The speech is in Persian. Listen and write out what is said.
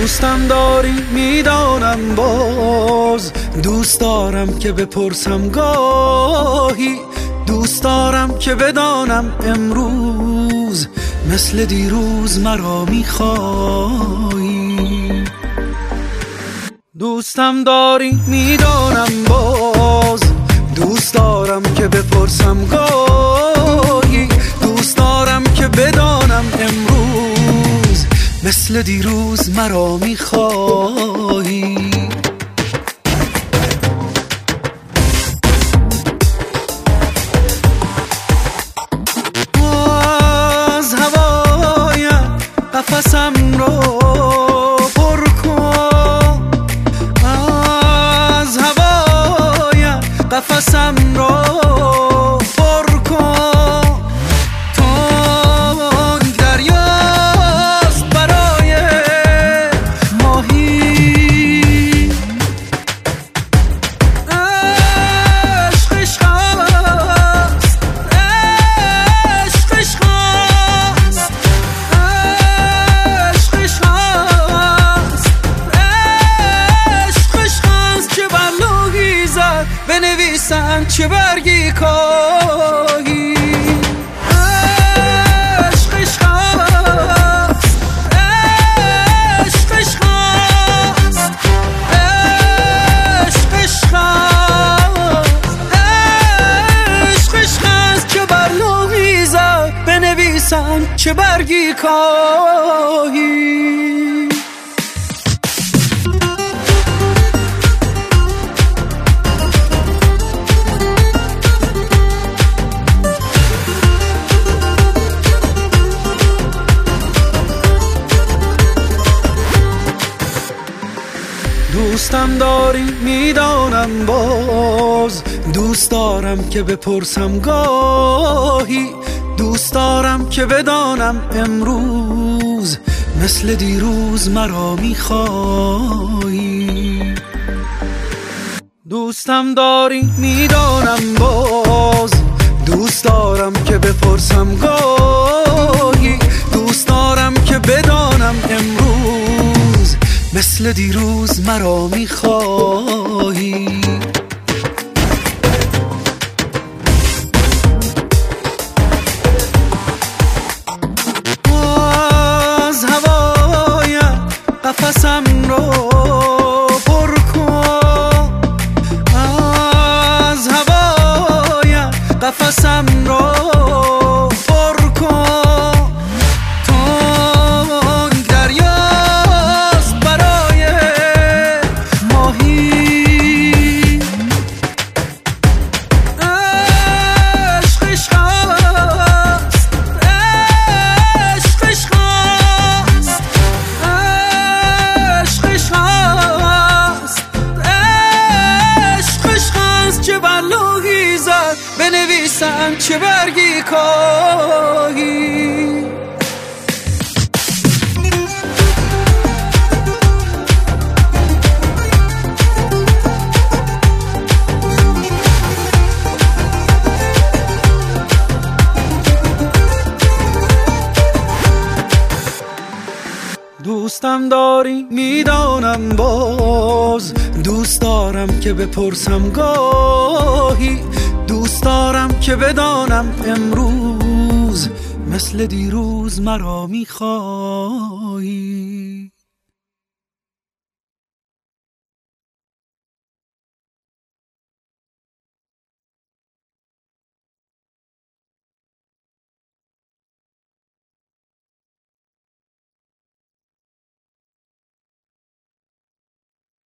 دوستم داری میدانم، باز دوست دارم که بپرسم گاهی، دوست دارم که بدانم امروز مثل دیروز مرا میخوایی. دوستم داری میدانم، باز دوست دارم که بپرسم گاهی، دوست دارم که بدانم امروز مثل دیروز مرا میخوایی. از هوای قفسم رو پر کن، از هوای قفسم رو پر کن، تنگ دریاست برای ماهی، عشق هست، عشق هست، عشق هست، عشق هست که بر لوحی زد بنویسن چه برگی کاهی. عشق هست، عشق هست، عشق هست که بر لوحی زد بنویسن چه برگی کاهی. دوستم داری میدانم، باز دوست دارم که بپرسم گاهی، دوست دارم که بدانم امروز مثل دیروز مرا میخوایی. دوستم داری میدانم، باز دوست دارم که بپرسم گاهی، دوست دارم که بدانم امروز مثل دیروز مرا میخوایی. از هوای قفسم رو پر کن، از هوای قفسم رو پر کن، تنگ دریاست برای ماهی، عشق هست، عشق هست، عشق هست، عشق هست چه بر لوحی زد بنویسن چه برگی کاهی. دوستم داری میدانم، باز دوست دارم که بپرسم گاهی، دوست دارم که بدانم امروز مثل دیروز مرا میخوایی.